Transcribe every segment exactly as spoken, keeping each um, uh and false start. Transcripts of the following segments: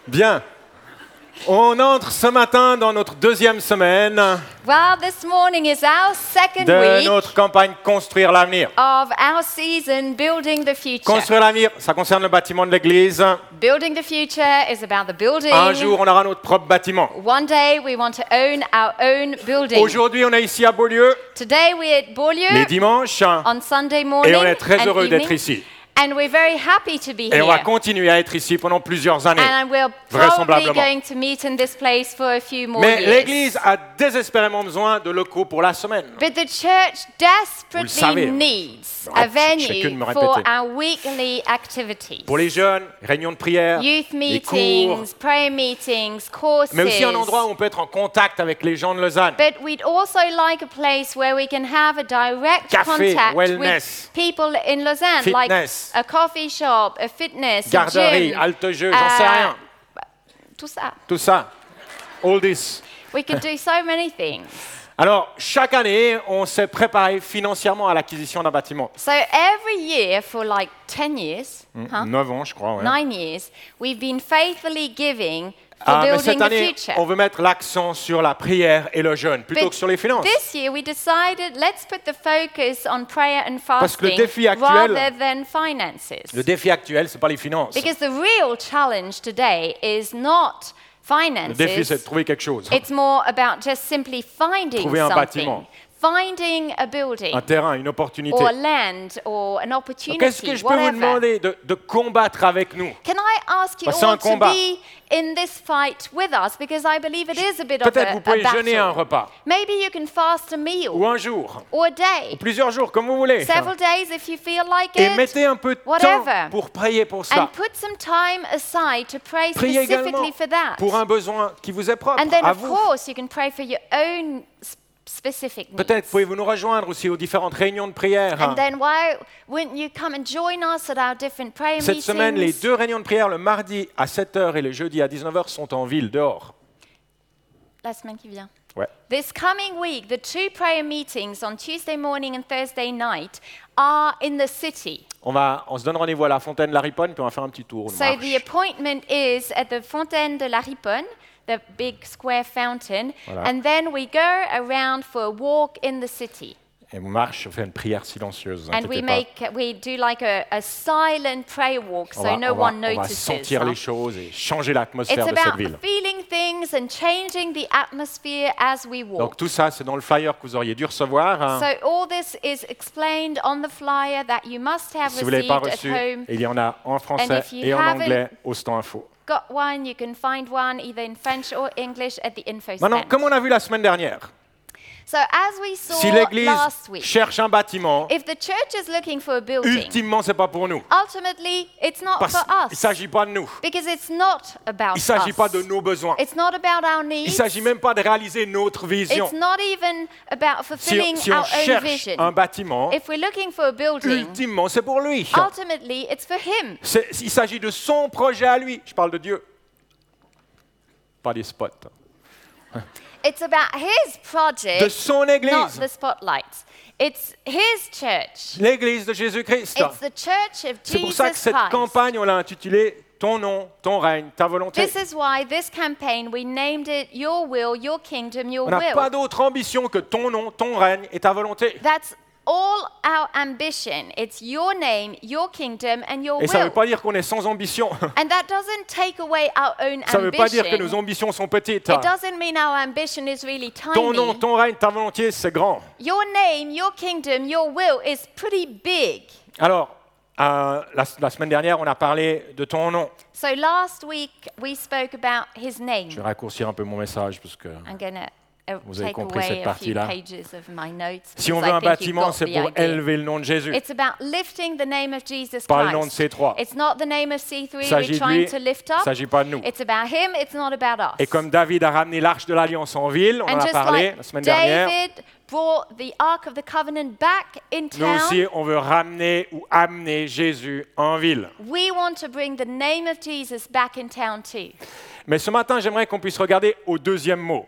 Bien. On entre ce matin dans notre deuxième semaine Well, this morning is our second de week notre campagne Construire l'avenir. of our season, Building the Future. Construire l'avenir, ça concerne le bâtiment de l'église. Building the Future is about the building. Un jour, on aura notre propre bâtiment. One day we want to own our own building. Aujourd'hui, on est ici à Beaulieu, Today we're at les Beaulieu dimanches, on Sunday morning et on est très and heureux d'être evening, ici. and we're very happy to be Et on va here. continuer à être ici pendant plusieurs années. And we're probably vraisemblablement. going to meet in this place for a few more Mais years. l'église a désespérément besoin de locaux pour la semaine. But the church Vous le desperately savez. needs Ouais, a je fais que de venue me for répéter. our weekly activities. Pour les jeunes, réunions de prière, Youth les cours, meetings, prayer meetings, courses. mais aussi un endroit où on peut être en contact avec les gens de Lausanne. But we'd also like a place where we can have a direct Café, contact wellness, with people in Lausanne, like fitness, a coffee shop, a fitness, a Garderie, gym. halte-jeu, j'en sais euh, rien. Tout ça. Tout ça. All this. We could do so many things. Alors, chaque année, on s'est préparé financièrement à l'acquisition d'un bâtiment. So every year for like ten years, huh? Neuf ans, je crois. Ouais. nine years, we've been faithfully giving for Ah, mais building cette the année, future. on veut mettre l'accent sur la prière et le jeûne, plutôt But que sur les finances. This year we decided let's put the focus on prayer and Parce que le fasting défi actuel- rather than finances. Le défi actuel, c'est pas les finances. Because the real challenge today is not Le défi, c'est de finances. trouver quelque chose. It's more about just simply finding Trouver un something. bâtiment. Finding a building Un terrain, une opportunité. or land or an Donc, opportunity, est-ce que je peux vous whatever. demander de, de combattre avec nous? Can I ask you Bah, c'est un all to combat. be in this fight with us? Because I believe it is a bit of Peut-être a, vous a pouvez jeûner un battle. repas, Maybe you can fast a meal ou un jour, or a day, ou plusieurs jours, comme vous voulez. several days if you feel like Et it, mettez un peu de whatever. temps pour prier pour cela. and put some time aside to pray Priez également specifically for that. pour un besoin qui vous est propre, And then, à of vous. course, you can pray for your own s- specific needs. Peut-être pouvez-vous nous rejoindre aussi aux différentes réunions de prière. And then, why wouldn't you come and join us at our different prayer Cette meetings? semaine, les deux réunions de prière, le mardi à sept heures et le jeudi à dix-neuf heures, sont en ville, dehors. La semaine qui vient. Ouais. This coming week, the two prayer meetings on Tuesday morning and Thursday night are in the city. On, va, on se donne rendez-vous à la Fontaine de la Riponne, puis on va faire un petit tour. Une So marche. the appointment is at the Fontaine de la Riponne, the big square fountain, Voilà. and then we go around for a walk in the city. Et on marche, on fait une prière silencieuse. And we inquiétez pas. make we do like a, a silent prayer walk, so On va, no on va- one on va notices. sentir huh? les choses et changer It's l'atmosphère de cette about ville. feeling things and changing the atmosphere as we walk. Donc tout ça, c'est dans le flyer que vous auriez dû recevoir. hein. So all this is explained on the flyer that you must have Si vous ne l'avez received pas at reçu, home. il y en a en français And if you et en haven't- anglais au stand info. Got one, you can find one either in French or English at the info Maintenant, stand. comme on a vu la semaine dernière, So as we saw si l'Église last week, cherche un bâtiment, if the church is looking for a building, ultimement, c'est pas pour nous. ultimately it's not Parce for qu'il ne us. s'agit pas de nous. Because it's not about Il ne s'agit us. pas de nos besoins. It's not about our Il needs. ne s'agit même pas de réaliser notre vision. It's not even about Si, fulfilling si on our own cherche vision. un bâtiment, If we're looking for a building, ultimement, c'est pour lui. ultimately it's for him. C'est- Il s'agit de son projet à lui. Je parle de Dieu. Pas des spots. It's about his project, De son not Église. the spotlights. It's his church. L'Église de Jésus-Christ. It's the church of C'est pour ça que Jesus cette Christ. campagne, on l'a intitulée « Ton nom, ton règne, ta volonté This is why this campaign, we named it Your Will, Your Kingdom, ». Your On n'a pas Will. d'autre ambition que ton nom, ton règne et ta volonté. That's all our ambition. It's your name, your kingdom, and your Et ça ne veut will. pas dire qu'on est sans ambition. And that doesn't take away our own Ça ne veut pas dire que ambition. nos ambitions sont petites. It doesn't mean our ambition is really Ton nom, tiny. ton règne, ta volonté, c'est grand. Your name, your kingdom, your will is pretty big. Alors, euh, la, la semaine dernière, on a parlé de ton nom. So last week we spoke about his name. Je vais raccourcir un peu mon message parce que I'm going to Vous avez take compris away cette a few partie-là. pages of my notes. si on because veut I un think you've bâtiment, got c'est the pour idea. élever le nom de Jésus. It's about lifting the name of Jesus Pas le nom de Christ. C trois. It's not the name of C three Il we're s'agit de trying lui, to lift il ne up. s'agit pas de nous. It's about him, it's not about us. Et comme David a ramené l'arche de l'Alliance en ville, on en And a just parlé like la semaine dernière, David brought the Ark of the Covenant back in nous town, aussi, on veut ramener ou amener Jésus en ville. we want to bring the name of Jesus back in town too. Mais ce matin, j'aimerais qu'on puisse regarder au deuxième mot.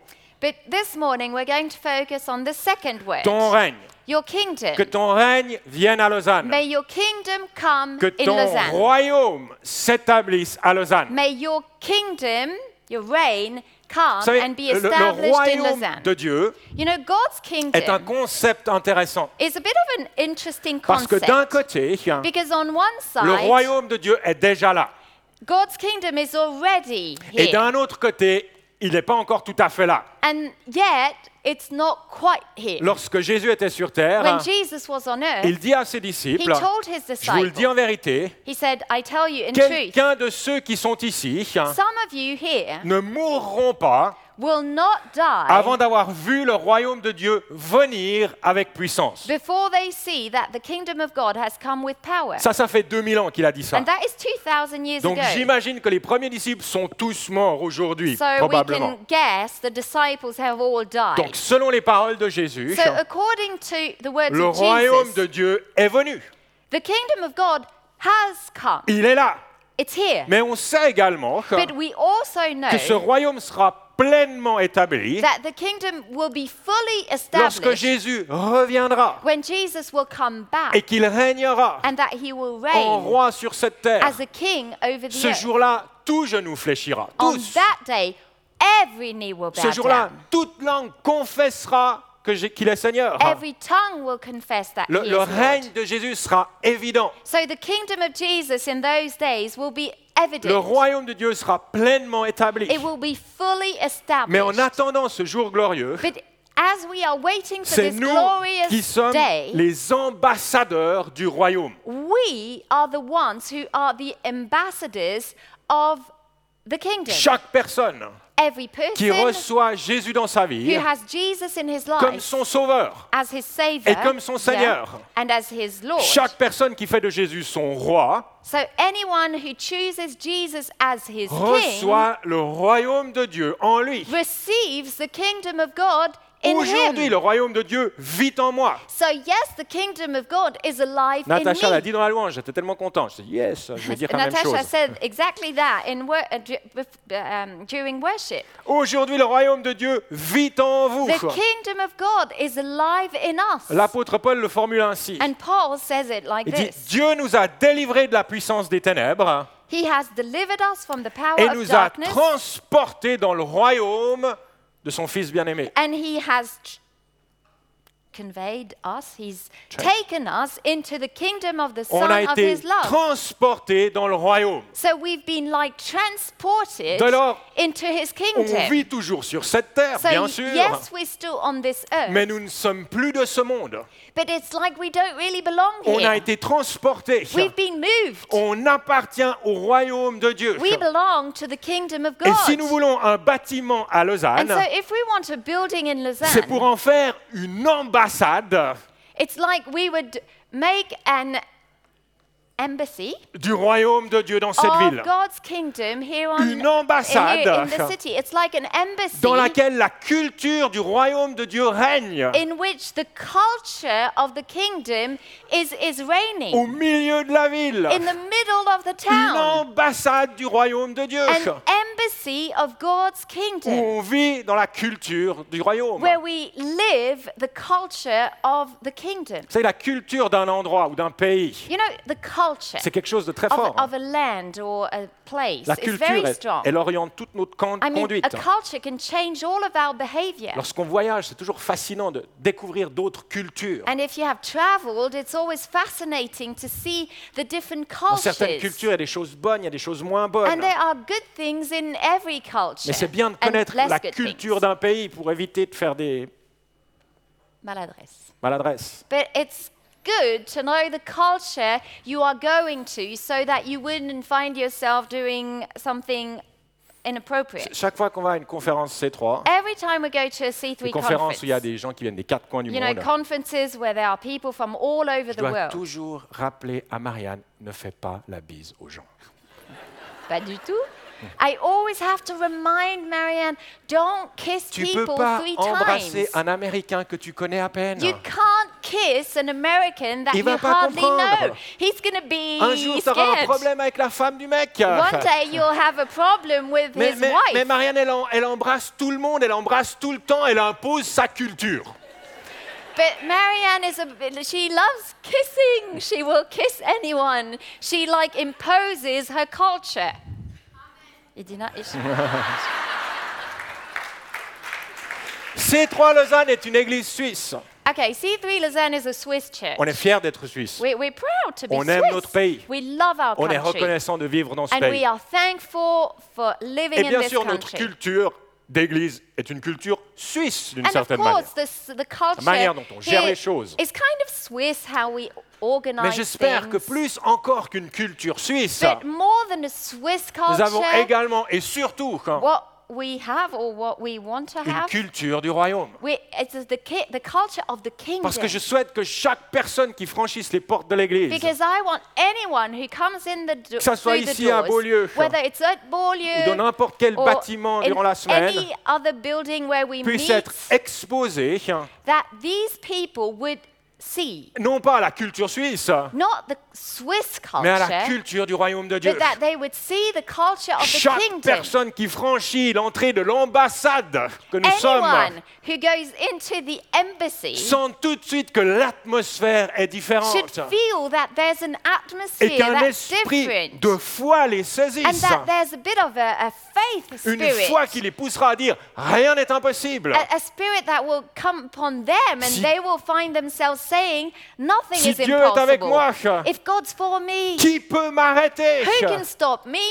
But this morning we're going to focus on the second word. Ton règne. Your kingdom. Que ton règne vienne à Lausanne. May your kingdom come Que in ton Lausanne. royaume s'établisse à Lausanne. May your kingdom, your reign, come Vous savez, and be le, le established in royaume Lausanne. de Dieu You know, God's est un kingdom concept intéressant. is a bit of an interesting Parce que concept. d'un côté, Because on one le side, royaume de Dieu est déjà là. God's kingdom is already Et here. d'un autre côté, il n'est pas encore tout à fait là. And yet, it's not quite here. Lorsque Jésus était sur terre, When Jesus was on earth, il dit à ses he disciples, told his je vous le dis en disciples, vérité, he said, I tell you in truth, quelqu'un de ceux qui sont ici some of you here ne mourront pas will not die avant d'avoir vu le royaume de Dieu venir avec puissance. before they see that the kingdom of God has come with power. Ça, ça fait deux mille ans qu'il a dit ça. And that is two thousand years Donc ago. j'imagine que les premiers disciples sont tous morts aujourd'hui, So we probablement. can guess the disciples have all died. Donc selon les paroles de Jésus, So according to the words le of royaume Jesus, de Dieu est venu. the kingdom of God has come. Il est là. It's here. Mais on sait également But we also que ce know royaume sera pleinement établi that the kingdom will be fully lorsque established Jésus reviendra when Jesus will come back et qu'il régnera and that he will en reign roi sur cette terre. as a king over the Ce earth. jour-là, tout genou fléchira. On Tous. that day, every knee will bow Ce jour-là, down. toute langue confessera que j'ai- qu'il est Seigneur. Every tongue will confess that Le, he le is Lord. règne de Jésus sera évident. So the kingdom of Jesus in those days will be evident. Le royaume de Dieu sera pleinement établi. It will be fully established. Mais en attendant ce jour glorieux, But as we are waiting for c'est this nous glorious qui sommes day, les ambassadeurs du royaume. we are the ones who are the ambassadors of the kingdom. Chaque personne Every qui person reçoit Jésus dans sa vie who has Jesus in his comme life son sauveur, as his savior et comme son Seigneur. yeah, and as his Lord. chaque personne qui fait de Jésus son roi So anyone who chooses Jesus as his king reçoit le royaume de Dieu en lui. receives the kingdom of God in Aujourd'hui, him. le royaume de Dieu vit en moi. So yes, the kingdom of God is alive Natacha in l'a me. dit dans la louange, j'étais tellement content. Je dis yes, je vais dire la même Natasha chose. said exactly that in wor- uh, du- bef- um, during worship. Aujourd'hui, le royaume de Dieu vit en vous. The kingdom of God is alive in us. L'apôtre Paul le formule ainsi. And Paul says it like Il dit, this. Dieu nous a délivrés de la puissance des ténèbres He has delivered us from the power et of nous a darkness, transportés dans le royaume de son Fils bien-aimé. and he has tr- conveyed us, he's taken us into the kingdom of the On Son a of été his love. transportés dans le royaume. So we've been like transported Dès lors, into his On kingdom. vit toujours sur cette terre, So bien sûr, yes, we're still on this earth, mais nous ne sommes plus de ce monde. but it's like we don't really belong On a here. été transportés. We've been moved. On appartient au royaume de Dieu. We belong to the kingdom of Et God. si nous voulons un bâtiment à And Lausanne, so if we want a building in c'est pour Lausanne, en faire une ambassade it's like we would make an embassy du royaume de Dieu dans cette of ville, God's kingdom here on Une ambassade here in the city. It's like an embassy dans laquelle la culture du royaume de Dieu règne, in which the culture of the kingdom is is au reigning milieu de la ville. in the middle of the Une town. ambassade du royaume de Dieu, An embassy of God's où kingdom on vit dans la culture du royaume. where we live the culture of the kingdom. C'est la culture d'un endroit ou d'un pays. You know, the culture C'est quelque chose de très of, fort. of a land or a place La is culture, very elle, strong. elle oriente toute notre con- I mean, conduite. a culture can change all of our behavior. Lorsqu'on voyage, c'est toujours fascinant de découvrir d'autres cultures. And if you have traveled, it's always fascinating to see the different Dans certaines cultures. cultures, il y a des choses bonnes, il y a des choses moins bonnes. And there are good things in every culture. Mais c'est bien de and connaître less la good culture things. d'un pays pour éviter de faire des Maladresse. maladresses. But it's good to know the culture you are going to so that you wouldn't find yourself doing something inappropriate. Chaque fois qu'on va à une conférence C trois, Every time we go to a C une three conférence conference, où il y a des gens qui viennent des quatre coins du you know, monde, conferences where there are people from all over je the dois world. toujours rappeler à Marianne, ne fais pas la bise aux gens. Pas du tout. I always have to remind Marianne, don't kiss Tu peux people pas three embrasser times. un Américain que tu connais à peine. You can't kiss an American that Il you va pas hardly comprendre. know. He's going to be Un jour, tu auras un scared. problème avec la femme du mec. One day you'll have a problem with Mais, his mais- wife. mais Marianne, elle, en- elle embrasse tout le monde, elle embrasse tout le temps, elle impose sa culture. But Marianne is a she loves kissing. She will kiss anyone. She like imposes her culture. Il dit non, il- C trois Lausanne est une église suisse. Okay, C three Lausanne is a Swiss church. On est fiers d'être suisse. We, we're proud to be On Swiss. aime notre pays. We love our On est country. reconnaissant de vivre dans ce And we pays. are thankful for living Et in bien this sûr, notre country. culture d'église est une culture suisse d'une And of certaine manière. course, this, the culture La manière dont on gère here les choses. is kind of Swiss, how we organize Mais j'espère que things. plus encore qu'une culture suisse, But more than a Swiss nous avons culture, également et surtout hein, what we have or what we want to une have, culture du royaume. we, it's the, ki- the culture of the kingdom. Parce que je souhaite que chaque personne qui franchisse les portes de l'église, Because I want anyone who comes in the do- Que ça soit through the ici à doors, Beaulieu, whether it's at ou Beaulieu dans n'importe quel or bâtiment in durant la semaine, any other building where we puisse meet, être exposé, hein, that these people would see non pas à la culture suisse, not the Swiss mais à la culture, culture du royaume de Dieu. but that they would see the culture of the Chaque kingdom. personne qui franchit l'entrée de l'ambassade que nous sommes Anyone who goes into the embassy sent tout de suite que l'atmosphère est should différente feel that there's an et atmosphere qu'un that's esprit different, de foi les and saisisse. that there's a bit of a, a faith Une spirit. foi qui les poussera à dire rien n'est impossible. A, a spirit that will come upon them, and Si- they will find themselves saying, "Nothing Si is Dieu est avec impossible. moi, If God's for me, qui peut m'arrêter? who can stop me?"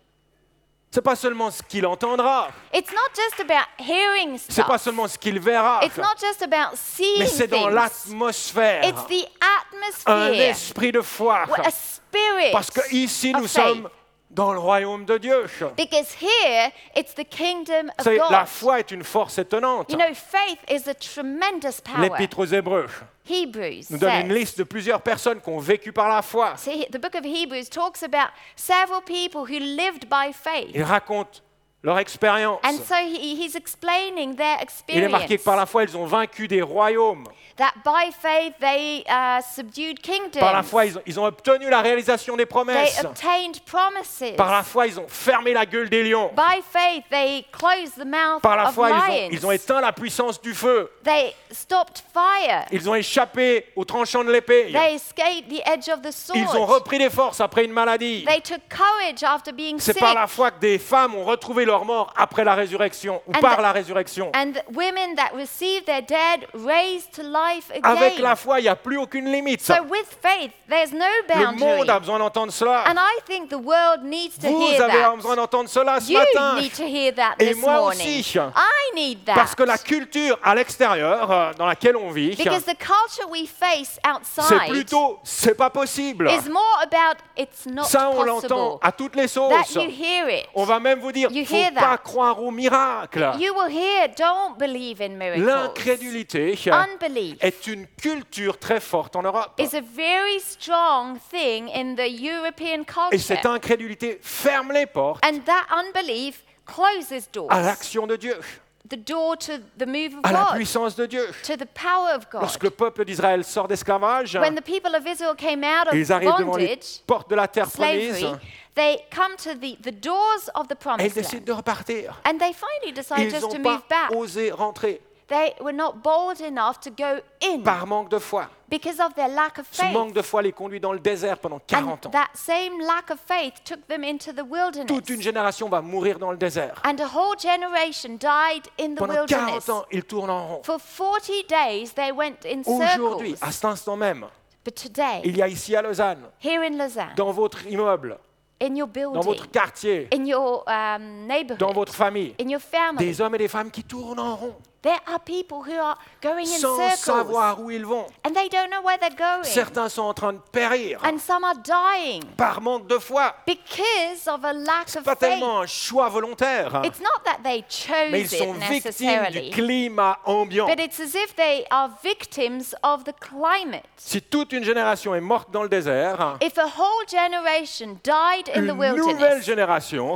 C'est pas seulement ce qu'il entendra, It's not just about hearing c'est pas stuff. seulement ce qu'il verra, It's not just about seeing mais c'est dans things. l'atmosphère, It's the un atmosphere, esprit de foi. a spirit Parce que ici of nous faith. sommes dans le royaume de Dieu. Because here it's the kingdom Vous of savez, la God. foi est une force étonnante. You know, faith is a tremendous power. L'Épître aux Hébreux Hebrews nous donne une says, liste de plusieurs personnes qui ont vécu par la foi. see, the book of Hebrews talks about several people who lived by faith. Ils racontent leur expérience. And so he, he's explaining their Il est marqué que par experience. la foi, ils ont vaincu des royaumes. That by faith they uh, subdued kingdoms. Par la foi, ils ont, ils ont obtenu la réalisation des They promesses. obtained promises. Par la foi, ils ont fermé la gueule des lions. By faith they closed the mouth Par la of foi, ils ont, lions. ils ont éteint la puissance du feu. They stopped fire. Ils ont échappé au tranchant de l'épée. They escaped the edge of the sword. Ils ont repris des forces après une maladie. They took courage after being C'est sick. par la foi que des femmes ont retrouvé leur mort après la résurrection, ou And par the- la résurrection. And the women that received their dead raised to life again. Avec la foi, il n'y a plus aucune limite. So with faith, there's no Le boundary. monde a besoin d'entendre cela. And I think the world needs to Vous hear avez that. besoin d'entendre cela ce You matin. need to hear that Et this moi morning. aussi. I need that. Parce que la culture à l'extérieur, euh, dans laquelle on vit, Because the culture we face c'est outside plutôt c'est pas possible. is more about it's not Ça, on possible. l'entend à toutes les That sauces. you hear it. On va même vous dire, You faut hear pas that. croire au miracle. You will hear, don't believe in miracles. L'incrédulité Unbelief est une culture très forte en Europe. is a very strong thing in the European Et cette culture. incrédulité ferme les portes And that unbelief closes doors. à l'action de Dieu, The door to the move of à la God, puissance de Dieu. to the power of God. Lorsque le peuple d'Israël sort d'esclavage, When the people of Israel came out of ils arrivent devant les bondage, portes de la terre promise slavery, they come to the, the doors of the et ils promised décident land. de repartir. And they finally decide Ils just to n'ont move pas back. osé rentrer They were not bold enough to go in par manque de foi. because of their lack of Ce faith. manque de foi les conduit dans le désert pendant quarante And ans. that same lack of faith took them into the wilderness. Toute une génération va mourir dans le désert. And a whole generation died in the Pendant wilderness. quarante ans, ils tournent en rond. For forty days they went in Aujourd'hui, circles. à cet instant même, But today, il y a ici à Lausanne, here in Lausanne, dans votre immeuble, in your dans building, votre quartier, in your um, dans neighborhood, votre famille, in your family, des hommes et des femmes qui tournent en rond there are people who are going in sans circles savoir où ils vont. and they don't know where they're going. Certains sont en train de périr And some are dying par manque de foi. because of a lack of Pas faith. tellement un choix volontaire, It's not that they mais ils chose sont it victimes du necessarily, climat ambiant. but it's as if they are victims of the climate. Si toute une génération est morte dans le désert, If a whole generation died in the une nouvelle wilderness, génération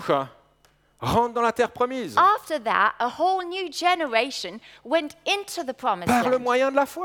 rentre dans la terre promise after that, a whole new generation went into the promised par le land moyen de la foi.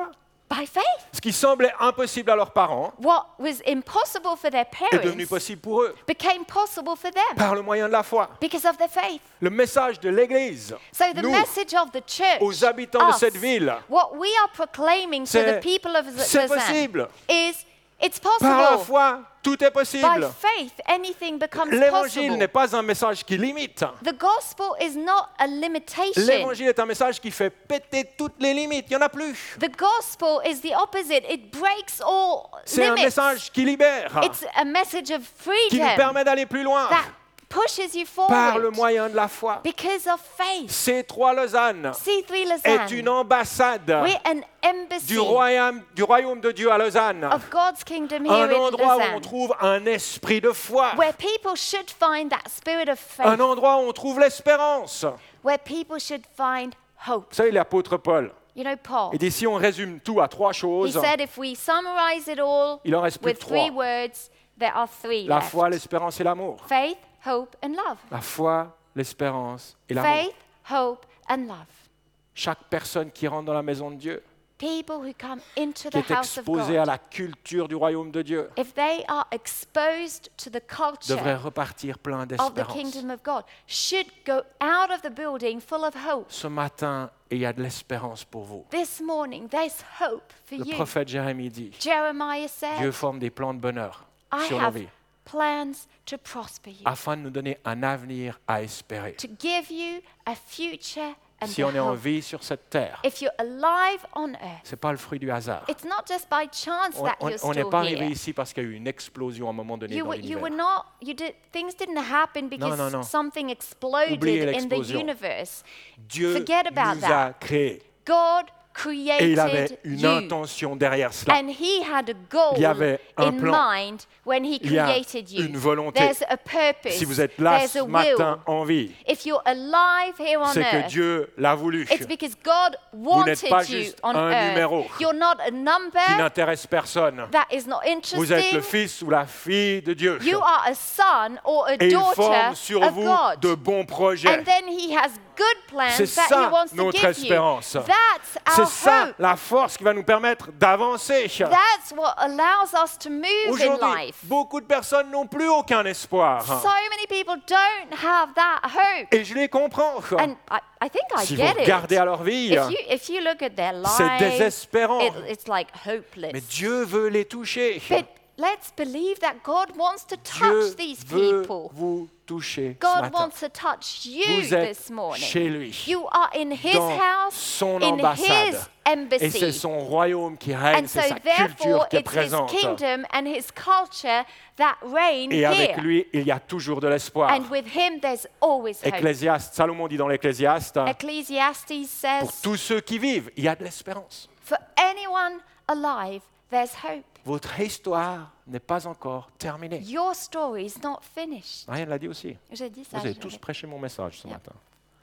By faith. Ce qui semblait impossible à leurs parents What was impossible for their est devenu parents possible pour eux became possible for them par le moyen de la foi. because of their faith. Le message de l'Église, So the nous, message of the church, aux habitants de us, cette ville, what we are proclaiming to c'est- the people of c'est Lausanne possible. is it's par la possible. foi, tout est By possible. faith, anything becomes L'Évangile possible. n'est pas un message qui limite. The gospel is not a limitation. L'Évangile est un message qui fait péter toutes les limites. Il n'y en a plus. The gospel is the opposite. It breaks all C'est un limits. message qui libère, It's a message of qui nous freedom permet d'aller plus loin that pushes you par le forward moyen de la foi. because of faith. C trois Lausanne C three est une Lausanne, ambassade we're an embassy du royaume, du royaume de Dieu à Lausanne. of God's kingdom here Un in endroit où on Lausanne, trouve un esprit de foi. where people should find that spirit of faith, Un endroit où on trouve l'espérance. where people should find hope. Vous savez, l'apôtre Paul, You know, Paul, il dit si on résume tout à trois he choses, said if we summarize it all il en reste plus with que three trois. words, there are three La left. foi, l'espérance et l'amour. Faith, hope, and love. La foi, l'espérance et l'amour. Faith, hope, and love. Chaque personne qui rentre dans la maison de Dieu, People who come into qui the est house of exposée à God, la culture du royaume de Dieu, if they are exposed to the devrait culture repartir plein of the d'espérance. kingdom of God, should go out of the building full of hope. Ce matin, il y a de l'espérance pour vous. This morning, there's hope for Le you. prophète Jérémie dit, Jeremiah Dieu said, forme des plans de bonheur I sur nos have vies, plans to prosper you, afin de nous donner un avenir à espérer. to give you a future and Si a on est en hope. vie sur cette terre, If you're alive on earth, ce n'est pas le fruit du hasard. it's not just by chance On that on- you're on n'est still pas arrivé here. ici parce qu'il y a eu une explosion à un moment donné You dans were, you were l'univers. not, you did, things didn't happen because non, non. something exploded Oubliez in the l'explosion. universe. Dieu Forget about nous that. a créés God et il avait created une you. intention derrière cela. And he had a goal Il y avait un in plan. mind when he Il y a created you. une volonté. There's a purpose. Si vous êtes là There's ce a will. matin en vie, If you're alive here on c'est que earth, Dieu l'a voulu, it's because God n'êtes pas wanted you juste on un earth. numéro You're not a qui number n'intéresse personne. that is not Vous êtes le interesting. fils ou la fille de Dieu. You are a son or a Et il daughter forme sur of vous God. de bons projets. And then he has good plans C'est that ça he wants to notre give espérance. you. That's C'est our ça hope. la force qui va nous permettre d'avancer. That's what allows us to move in Aujourd'hui, life. beaucoup de personnes n'ont plus aucun espoir. So many people don't have that hope. Et je les comprends. And I, I think I Si vous get regardez it. à leur vie, If you, if you look at their c'est lives, désespérant. it, it's like hopeless. Mais Dieu veut les toucher. But let's believe that God wants to Dieu touch these veut people. vous toucher ce God matin. wants to touch you Vous êtes this morning. chez lui, You are in His dans house, son in ambassade. His Et c'est embassy. son royaume qui règne, And c'est so sa culture therefore qui est it's His présente. kingdom and His culture that reign Et avec here. lui, il y a toujours de l'espoir. And with Him there's always hope. Ecclésiaste, Salomon dit dans l'Ecclésiaste, Ecclesiastes pour says, tous ceux qui vivent, il y a de l'espérance. for anyone alive, there's hope. Votre histoire n'est pas encore terminée. Your story is not finished. Ryan l'a dit aussi. J'ai dit ça. Vous avez je tous l'ai- prêché mon message ce Yeah. matin.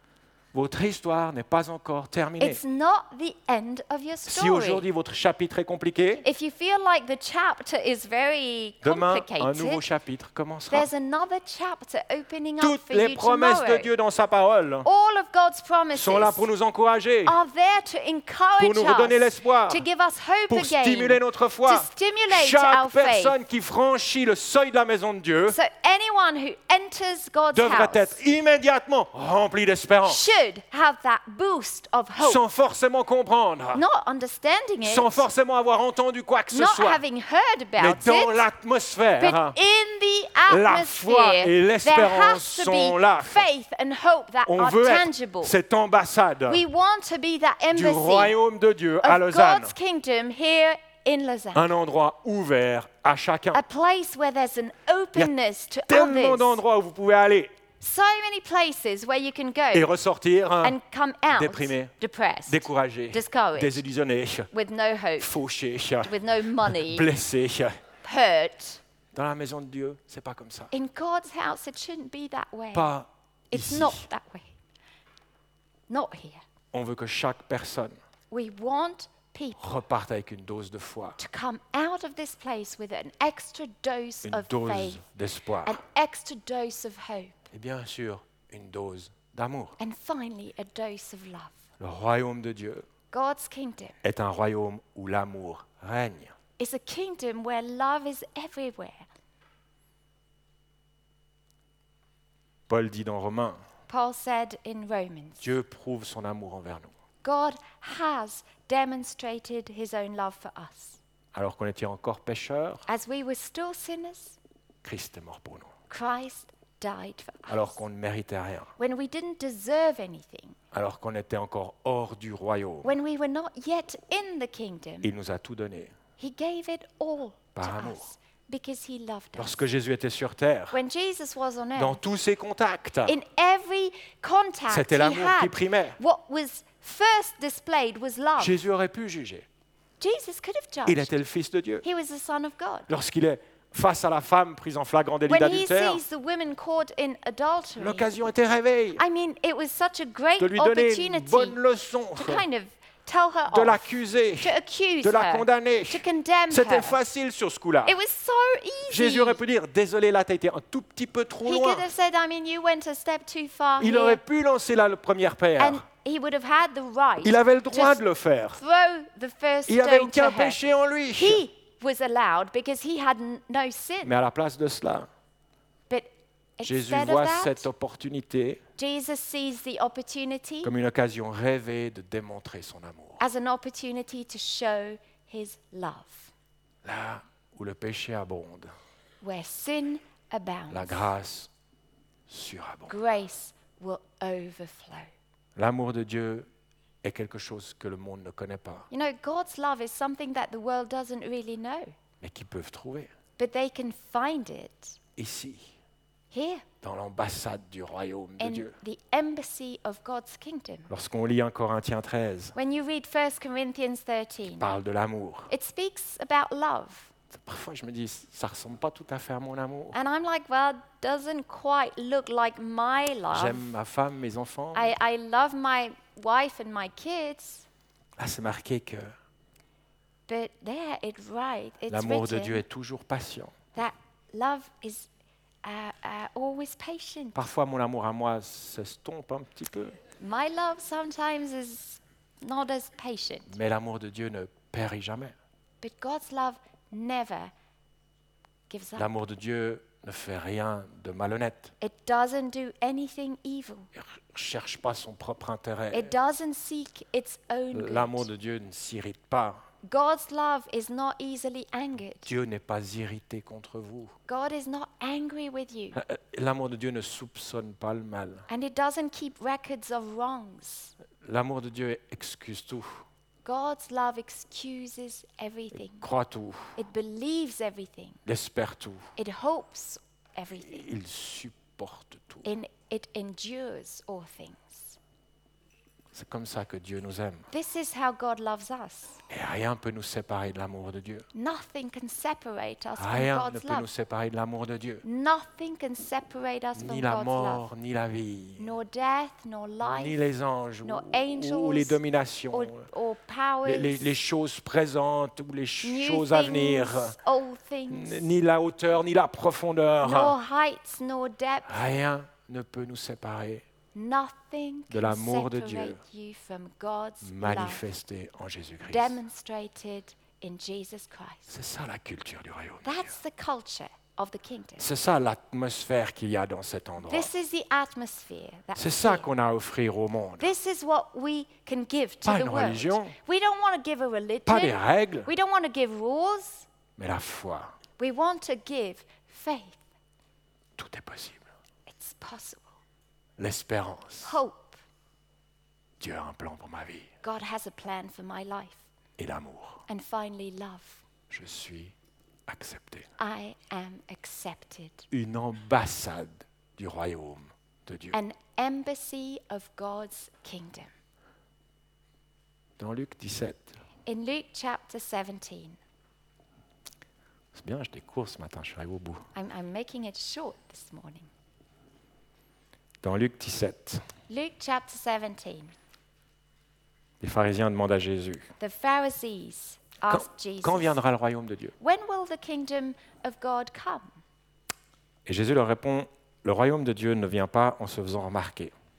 Votre histoire n'est pas encore terminée. It's not the end of your Si story. aujourd'hui votre chapitre est compliqué, If you feel like the chapter is very demain un nouveau complicated, chapitre commencera. there's another chapter opening up Toutes for les you promesses de tomorrow. Dieu dans sa parole All of God's promises sont là pour nous encourager, are there to encourage pour nous redonner us, l'espoir, to give us hope pour again, stimuler notre foi. to stimulate Chaque our faith. personne qui franchit le seuil de la maison de Dieu So anyone who enters God's devrait house être immédiatement rempli d'espérance, should have that boost of hope. sans forcément comprendre, Not understanding it, sans forcément avoir entendu quoi que ce not soit, having heard mais about dans it, l'atmosphère. but in the La foi et atmosphere, there l'espérance has to sont be là. faith and hope that On are veut être tangible. cette ambassade We want to be that du embassy royaume de Dieu à of Lausanne, God's kingdom here in Lausanne. un endroit ouvert à chacun. A place where there's an openness to Tellement others. d'endroits où vous pouvez aller So many places where you can et go ressortir hein, and come out déprimé, depressed, découragé, discouraged, désillusionné, with no hope, fauché, with no money, blessé. hurt. Dans la maison de Dieu, c'est pas comme ça. In God's house, it shouldn't be that way. Pas It's ici. not that way. Not here. On veut que chaque personne We want people reparte avec une dose de foi, to come out of this place with an extra dose une of dose faith, d'espoir an extra dose of hope, et bien sûr une dose d'amour. and finally a dose of love. Le royaume de Dieu God's kingdom est un royaume où l'amour règne. is a kingdom where love is everywhere. Paul dit dans Romains, Paul said in Romans, Dieu prouve son amour envers nous. God has demonstrated his own love for us. Alors qu'on était encore pécheurs, As we were still sinners, Christ est mort pour nous. Christ died for us. Alors qu'on ne méritait rien. When we didn't deserve anything, Alors qu'on était encore hors du royaume. when we were not yet in the kingdom, Il nous a tout donné. he gave it all Par to amour. us because he loved us. Lorsque Jésus était sur terre, When Jesus was on dans earth, tous ses contacts, in every contact c'était he l'amour qui had, primait. what was first displayed was love. Jésus aurait pu juger. Jesus could have Il judged. était le Fils de Dieu. He was the Son of God. Lorsqu'il est face à la femme prise en flagrant délit When he d'adultère, sees the woman caught in adultery, l'occasion était rêvée I mean, it was such a great de lui donner une opportunity bonne leçon, to kind of tell her de off, l'accuser, to accuse de la her, condamner. to condemn C'était her. facile sur ce coup-là. It was so easy. Jésus aurait pu dire, désolé, là, tu as été un tout petit peu trop He loin. could have said, I mean, you went a step too far Il here. aurait pu lancer la première And pierre. he would have had the right Il avait le droit to de le faire. throw the first Il n'avait stone to aucun her. péché en lui. He was allowed because he had n- no sin. Mais à la place de cela, But Jésus instead voit of that, cette opportunité Jesus sees the opportunity comme une occasion rêvée de démontrer son amour. as an opportunity to show his love. Là où le péché abonde, Where sin abounds, la grâce surabonde. grace will overflow. L'amour de Dieu est quelque chose que le monde ne connaît pas, You know, God's love is something that the world doesn't really know, mais qu'ils peuvent trouver but they can find it ici, here dans l'ambassade du royaume de in Dieu. the embassy of God's kingdom. Lorsqu'on lit en Corinthiens treize, When you read First Corinthians thirteen, on parle de l'amour. it speaks about love. Parfois, je me dis, ça ne ressemble pas tout à fait à mon amour. And I'm like, well, it doesn't quite look like my love. J'aime ma femme, mes enfants. I, I love my wife and my kids, Là, c'est marqué que but there it right, it's l'amour de written Dieu est toujours patient. that love is uh, uh, always patient. Parfois, mon amour à moi s'estompe un petit peu, My love sometimes is not as patient, mais l'amour de Dieu ne périt jamais. but God's love never gives up. L'amour de Dieu ne fait rien de malhonnête. It doesn't do anything evil. Il ne cherche pas son propre intérêt. It doesn't seek its own L'amour good. de Dieu ne s'irrite pas. God's love is not easily angered. Dieu n'est pas irrité contre vous. God is not angry with you. Euh, L'amour de Dieu ne soupçonne pas le mal. And it doesn't keep records of wrongs. L'amour de Dieu excuse tout, God's love excuses everything. croit tout, It believes everything. il espère tout, It hopes everything. il supporte tout. And it endures all things. C'est comme ça que Dieu nous aime. This is how God loves us. Et rien ne peut nous séparer de l'amour de Dieu. Nothing can separate us from Rien ne God's peut nous love. séparer de l'amour de Dieu. Nothing can separate us from Ni la God's love. mort, ni la vie, Nor death, nor ni life, les anges, no ou, angels, ou les dominations, or, or powers, les, les- les choses présentes ou les ch- new choses à things, venir, old things, N- ni la hauteur, ni la profondeur. nor heights, nor depths. Rien ne peut nous séparer, Nothing de can l'amour de separate Dieu you from God's love manifesté en Jésus-Christ. demonstrated in Jesus Christ. C'est ça la culture du royaume de Dieu. That's the culture of the kingdom. C'est ça l'atmosphère qu'il y a dans cet endroit. This is the atmosphere that's C'est ça here. qu'on a à offrir au monde. This is what we can give to Pas the une world. religion. We don't want to give a religion. Pas des règles, We don't want to give rules. mais la foi. We want to give faith. Tout est possible. It's possible. L'espérance. Hope. Dieu a un plan pour ma vie. God has a plan for my life. Et l'amour. And finally, love. Je suis accepté. I am accepted. Une ambassade du royaume de Dieu. An embassy of God's kingdom. Dans Luc dix-sept. In Luke chapter seventeen, C'est bien, je découvre ce matin, je suis arrivé au bout. I'm, I'm making it short this morning. Dans Luc dix-sept, Luke chapter seventeen, les pharisiens demandent à Jésus, the Pharisees quand, asked Jesus, quand viendra le royaume de Dieu? when will the kingdom of God come? Et Jésus leur répond, le royaume de Dieu ne vient pas en se faisant remarquer.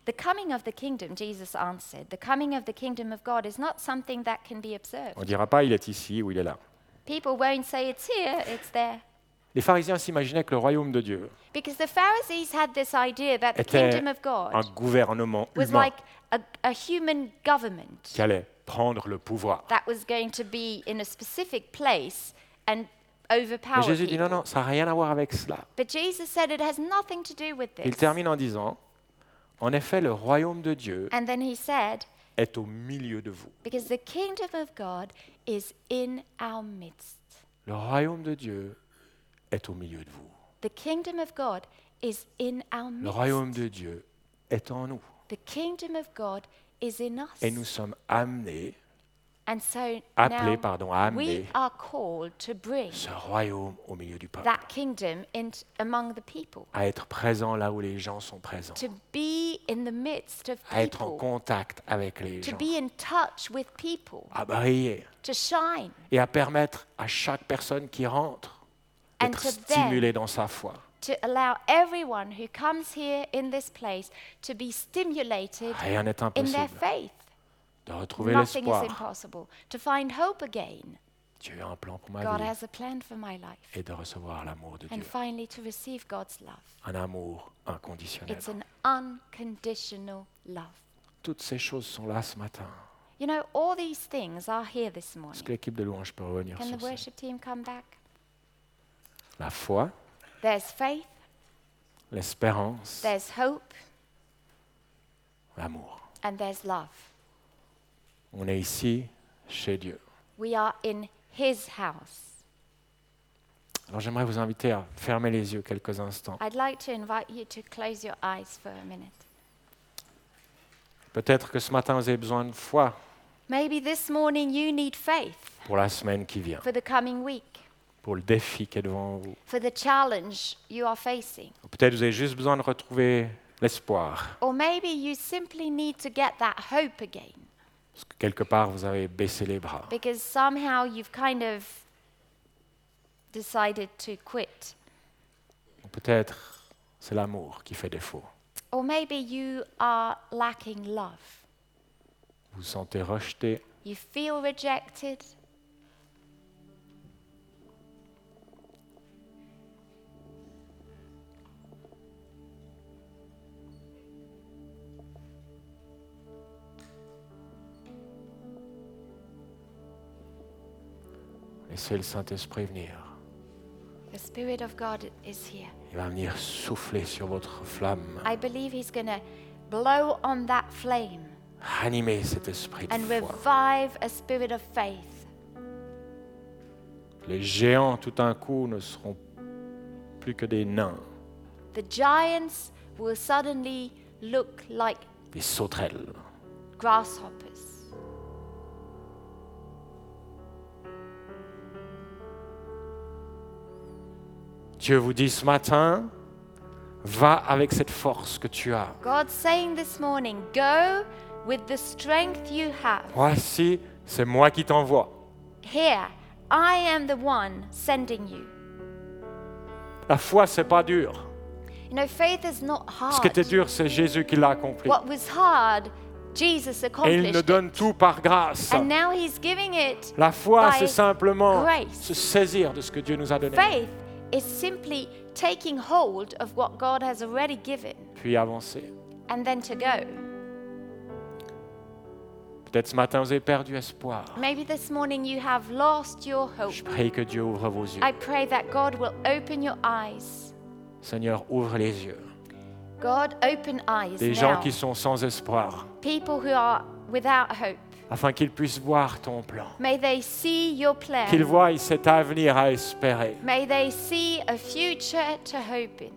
The coming of the kingdom, Jesus answered, the coming of the kingdom of God is not something that can be observed. On ne dira pas il est ici ou il est là. People won't say it's here, it's there. Les pharisiens s'imaginaient que le royaume de Dieu Because the Pharisees had this idea that the était kingdom of un God gouvernement was humain like a, a human government qui allait prendre le pouvoir. that was going to be in a specific place and Mais overpower Jésus dit non, people. non, ça n'a rien à voir avec cela. But Jesus said it has nothing to do with Il this. termine en disant, en effet, le royaume de Dieu And then he said, est au milieu de vous. because the kingdom of God is in our midst. Le royaume de Dieu est au milieu de vous. The kingdom of God is in our Le midst. royaume de Dieu est en nous. The kingdom of God is in us. Et nous sommes amenés, And so appelés, now pardon, à we amener are called to bring ce royaume au milieu du peuple, that kingdom in among the people, à être présent là où les gens sont présents, to be in the midst of à être en people, contact avec les to gens, be in touch with people, à briller to shine, et à permettre à chaque personne qui rentre And d'être to stimulée dans sa foi. to allow everyone who comes here in this place to be stimulated Rien n'est in their impossible. faith. De retrouver Nothing is l'espoir. impossible. To find hope again. Dieu a un plan pour ma God vie has a plan for my life. et de recevoir l'amour de And Dieu. finally, to receive God's love. Un amour inconditionnel. It's an unconditional love. Toutes ces choses sont là ce matin. You know, all these things are here this Est-ce morning. que l'équipe de louange peut revenir Can sur the ça? worship team come back? La foi, There's faith, l'espérance, there's hope, l'amour. and there's love. On est ici chez Dieu. We are in His house. Alors j'aimerais vous inviter à fermer les yeux quelques instants. I'd like to invite you to close your eyes for a minute. Peut-être que ce matin vous avez besoin de foi Maybe this morning you need faith pour la semaine qui vient, for the coming week, pour le défi qui est devant vous. for the challenge you are facing. Ou peut-être vous avez juste besoin de retrouver l'espoir, Or maybe you simply need to get that hope again parce que quelque part vous avez baissé les bras. because somehow you've kind of decided to quit. Ou peut-être c'est l'amour qui fait défaut. Or maybe you are lacking love. Vous vous sentez rejeté, You feel rejected. laissez le Saint-Esprit venir. The Spirit of God is here. Il va venir souffler sur votre flamme, I believe He's going to blow on that flame ranimer cet esprit de and foi. revive a spirit of faith. Les géants, tout d'un coup, ne seront plus que des nains, The giants will suddenly look like des sauterelles. grasshoppers. Dieu vous dit ce matin, va avec cette force que tu as. God's saying this morning, go with the strength you have. Voici, c'est moi qui t'envoie. Here, I am the one sending you. La foi, c'est pas dur. You know, faith is not Ce qui était hard. dur, c'est Jésus qui l'a accompli. What was hard, Jesus Et il accomplished nous donne it. tout par grâce. And now He's giving it. La foi, by c'est simplement grace. se saisir de ce que Dieu nous a donné, Faith is simply taking hold of what God has already given puis avancer. and then to go. Peut-être ce matin, vous avez perdu espoir. Maybe this morning you have lost your hope. Je prie que Dieu ouvre vos yeux. I pray that God will open your eyes. Seigneur, ouvre les yeux. God, open eyes Des gens now. qui sont sans espoir, People who are without hope. afin qu'ils puissent voir ton plan. May they see your plan. Qu'ils voient cet avenir à espérer. May they see a future to hope in.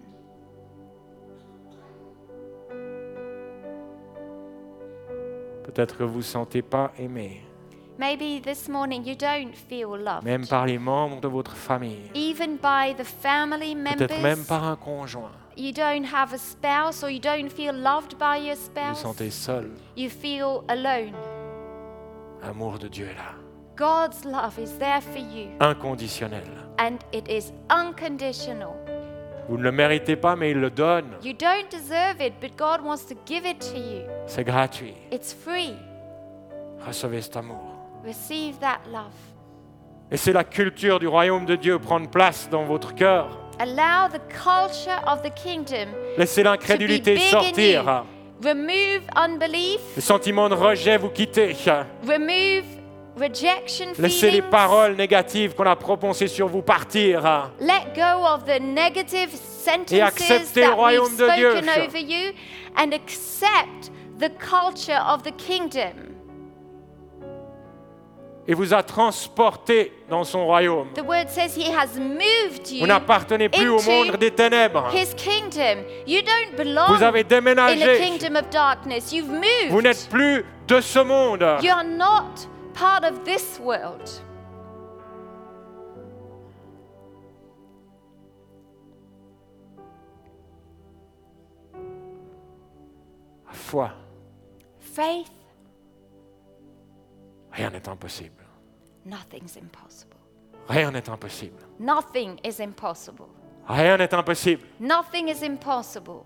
Peut-être que vous ne vous sentez pas aimé, Maybe this morning you don't feel loved. même par les membres de votre famille. Even by the family Peut-être même members. par un conjoint. You don't have a spouse or you don't feel loved by your Vous vous spouse. sentez seul. You feel alone. L'amour de Dieu est là. God's love is there for you Inconditionnel. and it is unconditional. Vous ne le méritez pas, mais il le donne. You don't deserve it, but God wants to give it to you. C'est gratuit. It's free. Recevez cet amour. Receive that love. Laissez la culture du royaume de Dieu prendre place dans votre cœur. Allow the culture of the kingdom Laissez to be l'incrédulité big in sortir. you. Remove unbelief. Le sentiment de rejet vous quitter. Remove rejection Laissez les feelings. paroles négatives qu'on a prononcées sur vous partir. Let go of the negative sentences acceptez le that we've royaume de Dieu. spoken over you and accept the culture of the kingdom. Il vous a transporté dans son royaume. The word says he has moved you Vous n'appartenez plus au into monde des ténèbres. his kingdom. You don't belong Vous avez in the déménagé. kingdom of darkness. You've moved. Vous n'êtes plus de ce monde. You are not part of this world. Foi, Faith, rien n'est impossible. nothing's impossible. Rien n'est impossible. Nothing is impossible. Rien n'est impossible. Nothing is impossible.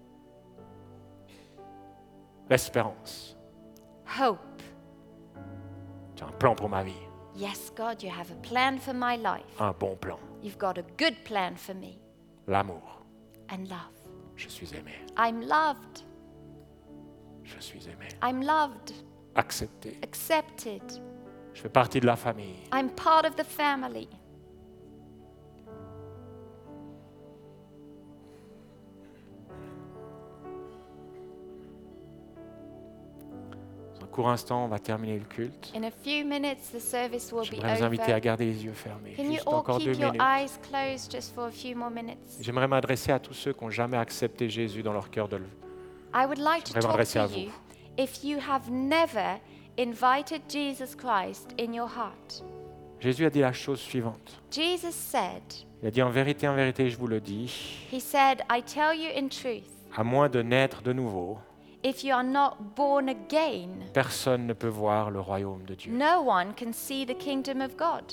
L'espérance. Hope. Tu as un plan pour ma vie. Yes, God, you have a plan for my life. Un bon plan. You've got a good plan for me. L'amour. And love. Je suis aimé. I'm loved. Je suis aimé. I'm loved. Accepté. Accepted. Je fais partie de la famille. I'm part of the family. Dans un court instant, on va terminer le culte. In a few minutes, the service will Je be voudrais vous inviter à over. garder les yeux fermés. Can you Juste all encore deux keep your minutes. eyes closed just for a few more minutes? J'aimerais m'adresser à tous ceux qui n'ont jamais accepté Jésus dans leur cœur de le. I would like to J'aimerais talk m'adresser to à vous. you if you have never invited Jesus Christ in your heart. Jésus a dit la chose suivante. Jesus said, Il a dit en vérité, en vérité, je vous le dis, He said, I tell you in truth, à moins de naître de nouveau, if you are not born again, personne ne peut voir le royaume de Dieu. no one can see the kingdom of God.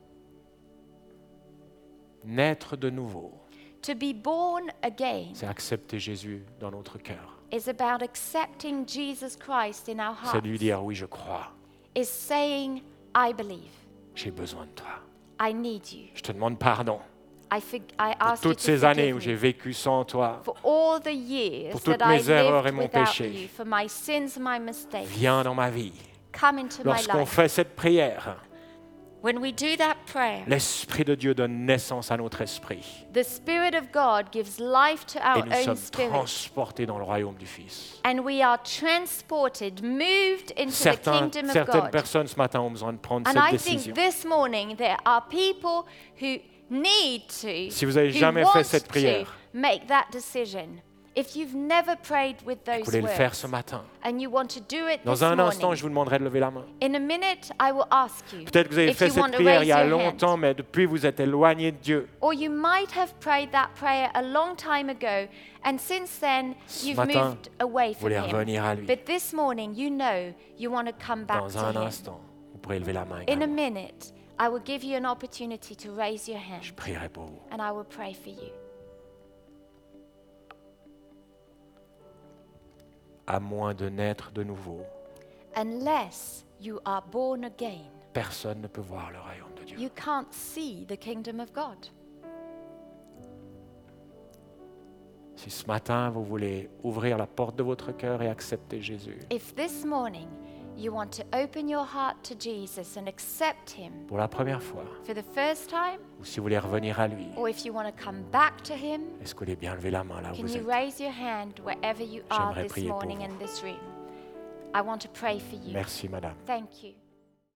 Naître de nouveau, To be born again c'est accepter Jésus dans notre cœur. is about accepting Jesus Christ in our C'est hearts. de lui dire oui, je crois, Is saying, I believe, j'ai besoin de toi. I need you. Je te demande pardon I, for, I pour ask you toutes to ces années forgive où me. j'ai vécu sans toi. For all the years Pour toutes that I mes erreurs et lived mon without péché. you, for my sins and my mistakes, Viens dans ma vie. come into my Lorsqu'on life. fait cette prière, When we do that prayer, l'Esprit de Dieu donne naissance à notre esprit. the Spirit of God gives life to Et our nous own sommes spirit. transportés dans le royaume du Fils. And we are transported, moved into the Certains, kingdom of certaines God. personnes ce matin ont besoin de prendre And cette I décision. think this morning there are people who need to, Si vous avez who jamais want fait cette to prière, make that decision. If you've never prayed with vous those voulez le faire ce words matin. and you want to do it this Dans un instant, morning, je vous demanderai de lever la main. in a minute I will ask you Peut-être que vous avez if fait you cette want to prière raise il y a your longtemps, hand. mais depuis vous êtes éloigné de Dieu. Or you might have prayed that prayer a long time ago, and since then Ce you've matin, moved away Vous from voulez Him. revenir à lui. But this morning you know you want to come back Dans to un Him. instant, vous pourrez lever la main In a également. minute, I will give you an opportunity to raise your hand, Je prierai pour vous. and I will pray for you. À moins de naître de nouveau, Unless you are born again, personne ne peut voir le royaume de Dieu. you can't see the kingdom of God. Si ce matin vous voulez ouvrir la porte de votre cœur et accepter Jésus If this morning you want to open your heart to Jesus and accept Him pour la première fois, for the first time, ou si vous voulez revenir à lui, or if you want to come back to Him, est-ce que vous voulez bien lever la main là où can vous you êtes? raise your hand wherever you are J'aimerais this prier pour morning vous. in this room? I want to pray for you. Merci madame. Thank you.